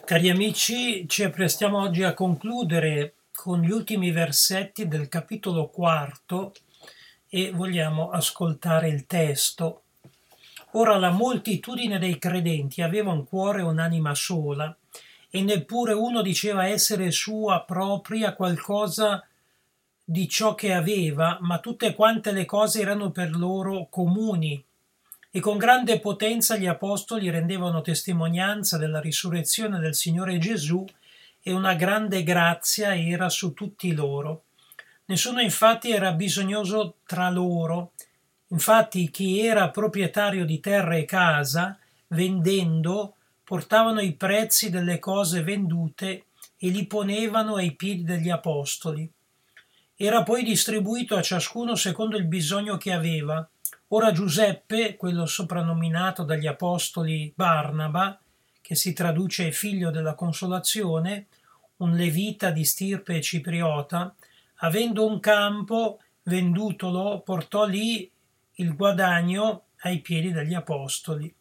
Cari amici, ci apprestiamo oggi a concludere con gli ultimi versetti del capitolo quarto e vogliamo ascoltare il testo. Ora la moltitudine dei credenti aveva un cuore e un'anima sola, e neppure uno diceva essere sua propria qualcosa di ciò che aveva, ma tutte quante le cose erano per loro comuni. E con grande potenza gli apostoli rendevano testimonianza della risurrezione del Signore Gesù, e una grande grazia era su tutti loro. Nessuno infatti era bisognoso tra loro. Infatti chi era proprietario di terra e casa, vendendo, portavano i prezzi delle cose vendute e li ponevano ai piedi degli apostoli. Era poi distribuito a ciascuno secondo il bisogno che aveva. Ora Giuseppe, quello soprannominato dagli apostoli Barnaba, che si traduce figlio della consolazione, un levita di stirpe cipriota, avendo un campo, vendutolo, portò lì il guadagno ai piedi degli apostoli.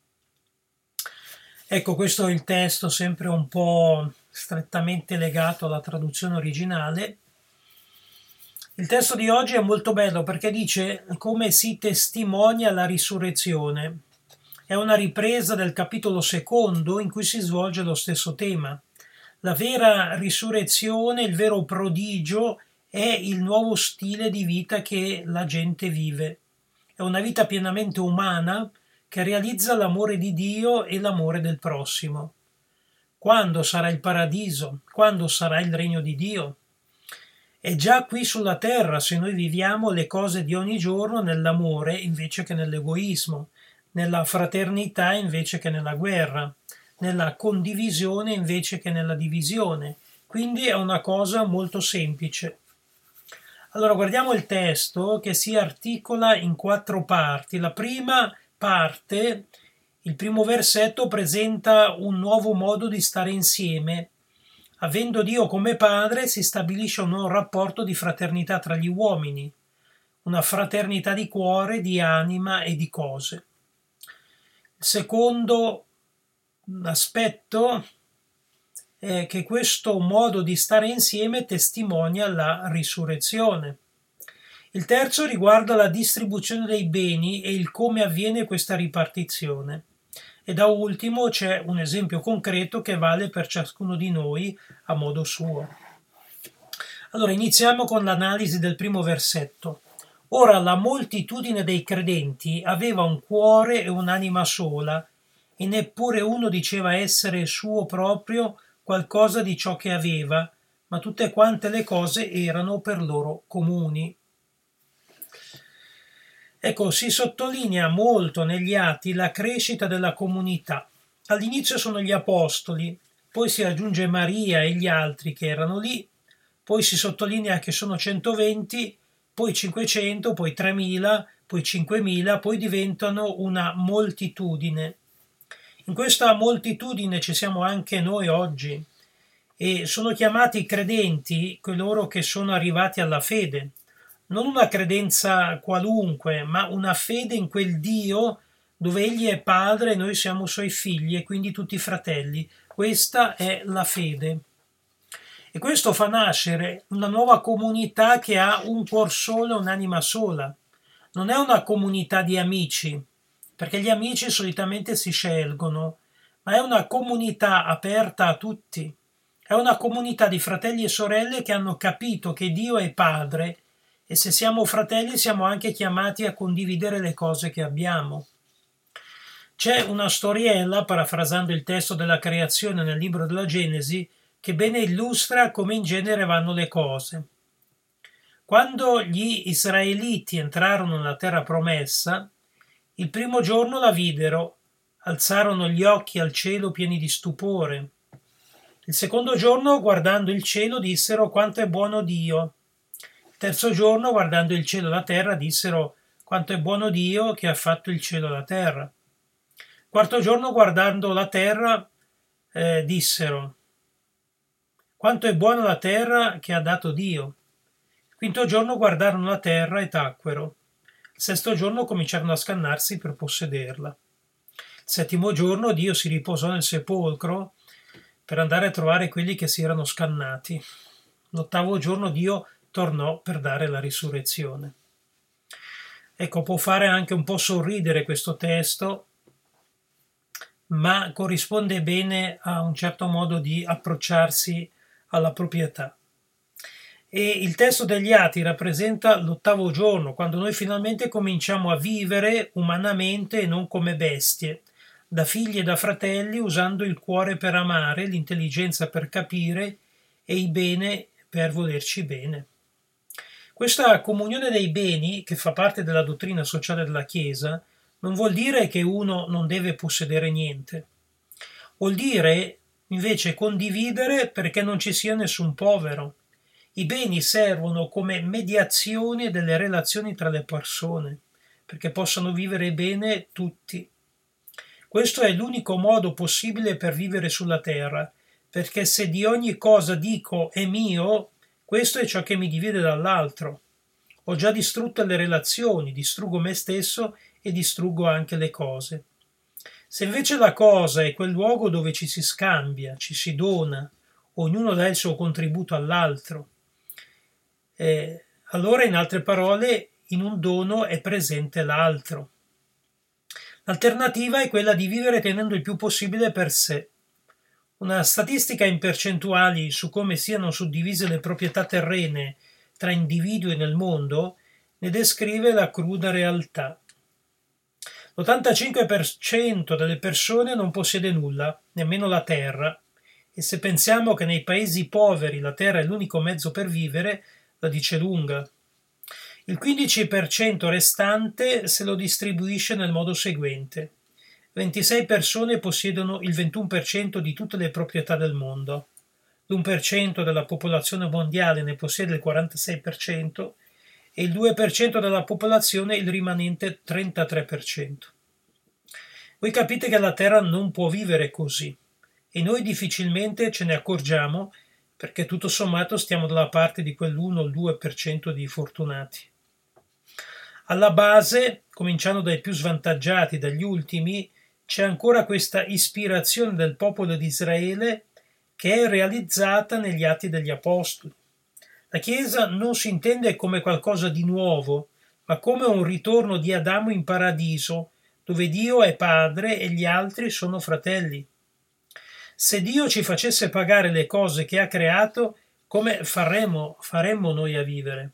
Ecco, questo è il testo, sempre un po' strettamente legato alla traduzione originale. Il testo di oggi è molto bello perché dice come si testimonia la risurrezione. È una ripresa del capitolo secondo in cui si svolge lo stesso tema. La vera risurrezione, il vero prodigio, è il nuovo stile di vita che la gente vive. È una vita pienamente umana che realizza l'amore di Dio e l'amore del prossimo. Quando sarà il paradiso? Quando sarà il regno di Dio? È già qui sulla terra se noi viviamo le cose di ogni giorno nell'amore invece che nell'egoismo, nella fraternità invece che nella guerra, nella condivisione invece che nella divisione. Quindi è una cosa molto semplice. Allora guardiamo il testo che si articola in 4 parti. La prima parte, il primo versetto, presenta un nuovo modo di stare insieme. Avendo Dio come padre si stabilisce un nuovo rapporto di fraternità tra gli uomini, una fraternità di cuore, di anima e di cose. Il secondo aspetto è che questo modo di stare insieme testimonia la risurrezione. Il terzo riguarda la distribuzione dei beni e il come avviene questa ripartizione. E da ultimo c'è un esempio concreto che vale per ciascuno di noi a modo suo. Allora iniziamo con l'analisi del primo versetto. Ora la moltitudine dei credenti aveva un cuore e un'anima sola, e neppure uno diceva essere suo proprio qualcosa di ciò che aveva, ma tutte quante le cose erano per loro comuni. Ecco, si sottolinea molto negli Atti la crescita della comunità. All'inizio sono gli apostoli, poi si aggiunge Maria e gli altri che erano lì, poi si sottolinea che sono 120, poi 500, poi 3000, poi 5000, poi diventano una moltitudine. In questa moltitudine ci siamo anche noi oggi e sono chiamati credenti coloro che sono arrivati alla fede. Non una credenza qualunque, ma una fede in quel Dio dove Egli è padre e noi siamo suoi figli e quindi tutti fratelli. Questa è la fede. E questo fa nascere una nuova comunità che ha un cuor solo e un'anima sola. Non è una comunità di amici, perché gli amici solitamente si scelgono, ma è una comunità aperta a tutti. È una comunità di fratelli e sorelle che hanno capito che Dio è padre e se siamo fratelli siamo anche chiamati a condividere le cose che abbiamo. C'è una storiella, parafrasando il testo della creazione nel libro della Genesi, che bene illustra come in genere vanno le cose. Quando gli israeliti entrarono nella terra promessa, il primo giorno la videro, alzarono gli occhi al cielo pieni di stupore. Il secondo giorno, guardando il cielo, dissero quanto è buono Dio. Terzo giorno, guardando il cielo e la terra, dissero quanto è buono Dio che ha fatto il cielo e la terra. Quarto giorno, guardando la terra, dissero quanto è buona la terra che ha dato Dio. Quinto giorno guardarono la terra e tacquero. Il sesto giorno cominciarono a scannarsi per possederla. Il settimo giorno Dio si riposò nel sepolcro per andare a trovare quelli che si erano scannati. L'8° giorno Dio tornò per dare la risurrezione. Ecco, può fare anche un po' sorridere questo testo, ma corrisponde bene a un certo modo di approcciarsi alla proprietà. E il testo degli Atti rappresenta l'8° giorno, quando noi finalmente cominciamo a vivere umanamente e non come bestie, da figli e da fratelli, usando il cuore per amare, l'intelligenza per capire e il bene per volerci bene. Questa comunione dei beni, che fa parte della dottrina sociale della Chiesa, non vuol dire che uno non deve possedere niente. Vuol dire invece condividere perché non ci sia nessun povero. I beni servono come mediazione delle relazioni tra le persone, perché possano vivere bene tutti. Questo è l'unico modo possibile per vivere sulla terra, perché se di ogni cosa dico è mio, questo è ciò che mi divide dall'altro. Ho già distrutto le relazioni, distruggo me stesso e distruggo anche le cose. Se invece la cosa è quel luogo dove ci si scambia, ci si dona, ognuno dà il suo contributo all'altro, allora, in altre parole, in un dono è presente l'altro. L'alternativa è quella di vivere tenendo il più possibile per sé. Una statistica in percentuali su come siano suddivise le proprietà terrene tra individui nel mondo ne descrive la cruda realtà. L'85% delle persone non possiede nulla, nemmeno la terra, e se pensiamo che nei paesi poveri la terra è l'unico mezzo per vivere, la dice lunga. Il 15% restante se lo distribuisce nel modo seguente: 26 persone possiedono il 21% di tutte le proprietà del mondo, l'1% della popolazione mondiale ne possiede il 46% e il 2% della popolazione il rimanente 33%. Voi capite che la Terra non può vivere così e noi difficilmente ce ne accorgiamo, perché tutto sommato stiamo dalla parte di quell'1 o il 2% di fortunati. Alla base, cominciando dai più svantaggiati, dagli ultimi, c'è ancora questa ispirazione del popolo di Israele che è realizzata negli Atti degli Apostoli. La Chiesa non si intende come qualcosa di nuovo, ma come un ritorno di Adamo in paradiso, dove Dio è padre e gli altri sono fratelli. Se Dio ci facesse pagare le cose che ha creato, come faremmo noi a vivere?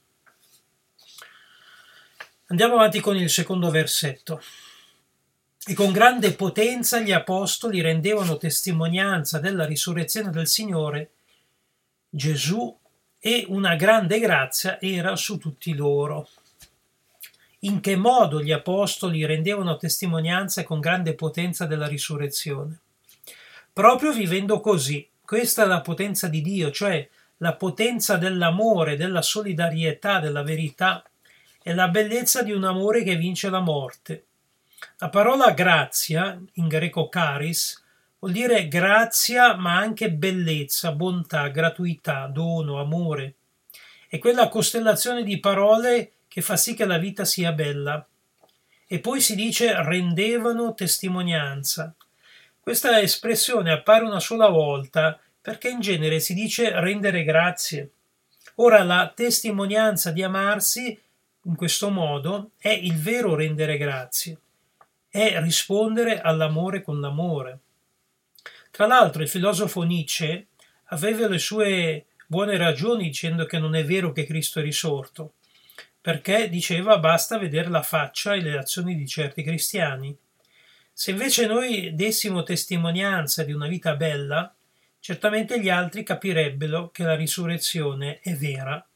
Andiamo avanti con il secondo versetto. E con grande potenza gli apostoli rendevano testimonianza della risurrezione del Signore Gesù, e una grande grazia era su tutti loro. In che modo gli apostoli rendevano testimonianza con grande potenza della risurrezione? Proprio vivendo così. Questa è la potenza di Dio, cioè la potenza dell'amore, della solidarietà, della verità e la bellezza di un amore che vince la morte. La parola grazia, in greco charis, vuol dire grazia ma anche bellezza, bontà, gratuità, dono, amore. È quella costellazione di parole che fa sì che la vita sia bella. E poi si dice rendevano testimonianza. Questa espressione appare una sola volta perché in genere si dice rendere grazie. Ora la testimonianza di amarsi in questo modo è il vero rendere grazie, è rispondere all'amore con l'amore. Tra l'altro il filosofo Nietzsche aveva le sue buone ragioni dicendo che non è vero che Cristo è risorto, perché diceva basta vedere la faccia e le azioni di certi cristiani. Se invece noi dessimo testimonianza di una vita bella, certamente gli altri capirebbero che la risurrezione è vera.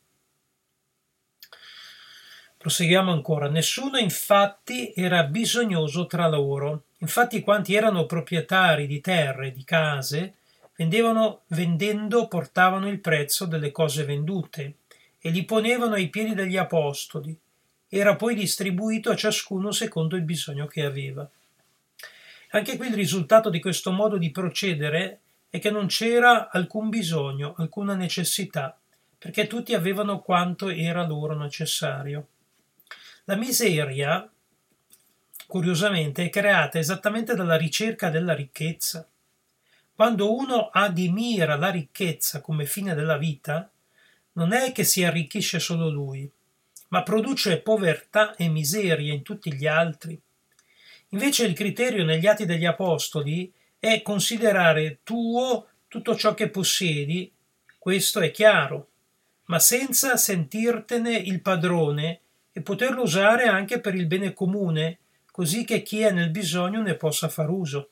Proseguiamo ancora. Nessuno infatti era bisognoso tra loro. Infatti quanti erano proprietari di terre, di case, vendendo portavano il prezzo delle cose vendute e li ponevano ai piedi degli apostoli. Era poi distribuito a ciascuno secondo il bisogno che aveva. Anche qui il risultato di questo modo di procedere è che non c'era alcun bisogno, alcuna necessità, perché tutti avevano quanto era loro necessario. La miseria, curiosamente, è creata esattamente dalla ricerca della ricchezza. Quando uno ha di mira la ricchezza come fine della vita, non è che si arricchisce solo lui, ma produce povertà e miseria in tutti gli altri. Invece il criterio negli Atti degli Apostoli è considerare tuo tutto ciò che possiedi, questo è chiaro, ma senza sentirtene il padrone e poterlo usare anche per il bene comune, così che chi è nel bisogno ne possa far uso.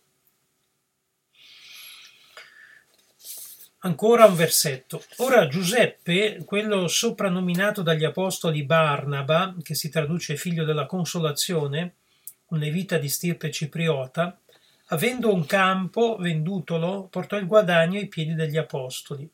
Ancora un versetto. Ora Giuseppe, quello soprannominato dagli apostoli Barnaba, che si traduce figlio della consolazione, un levita di stirpe cipriota, avendo un campo, vendutolo, portò il guadagno ai piedi degli apostoli.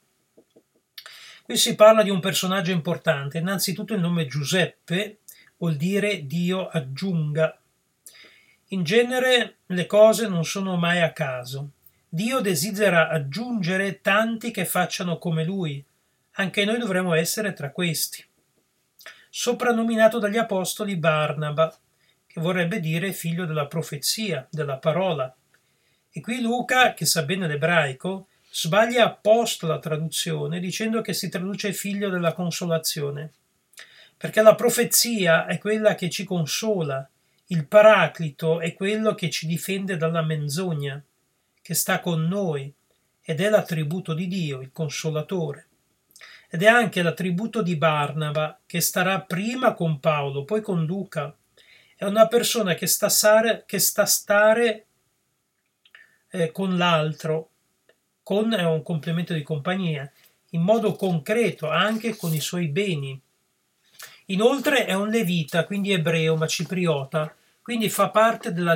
Qui si parla di un personaggio importante. Innanzitutto il nome Giuseppe vuol dire Dio aggiunga. In genere le cose non sono mai a caso. Dio desidera aggiungere tanti che facciano come Lui. Anche noi dovremmo essere tra questi. Soprannominato dagli apostoli Barnaba, che vorrebbe dire figlio della profezia, della parola. E qui Luca, che sa bene l'ebraico, sbaglia apposta la traduzione dicendo che si traduce figlio della consolazione. Perché la profezia è quella che ci consola, il paraclito è quello che ci difende dalla menzogna, che sta con noi, ed è l'attributo di Dio, il consolatore. Ed è anche l'attributo di Barnaba, che starà prima con Paolo, poi con Luca. È una persona che sta stare con l'altro, con è un complemento di compagnia, in modo concreto, anche con i suoi beni. Inoltre è un levita, quindi ebreo, ma cipriota, quindi fa parte della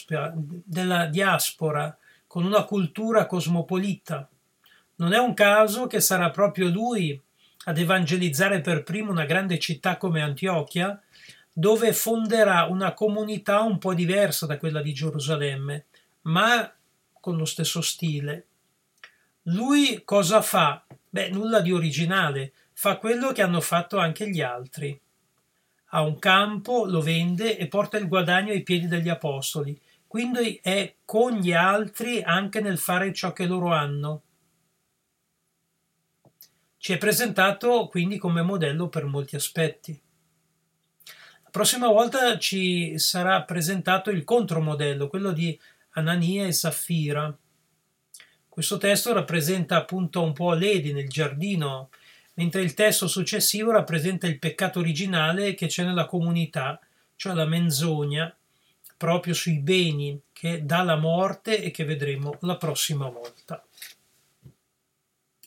diaspora, con una cultura cosmopolita. Non è un caso che sarà proprio lui ad evangelizzare per primo una grande città come Antiochia, dove fonderà una comunità un po' diversa da quella di Gerusalemme, ma con lo stesso stile. Lui cosa fa? Beh, nulla di originale, fa quello che hanno fatto anche gli altri. Ha un campo, lo vende e porta il guadagno ai piedi degli apostoli, quindi è con gli altri anche nel fare ciò che loro hanno. Ci è presentato quindi come modello per molti aspetti. La prossima volta ci sarà presentato il contromodello, quello di Anania e Saffira. Questo testo rappresenta appunto un po' l'Eden, il giardino, mentre il testo successivo rappresenta il peccato originale che c'è nella comunità, cioè la menzogna, proprio sui beni, che dà la morte e che vedremo la prossima volta.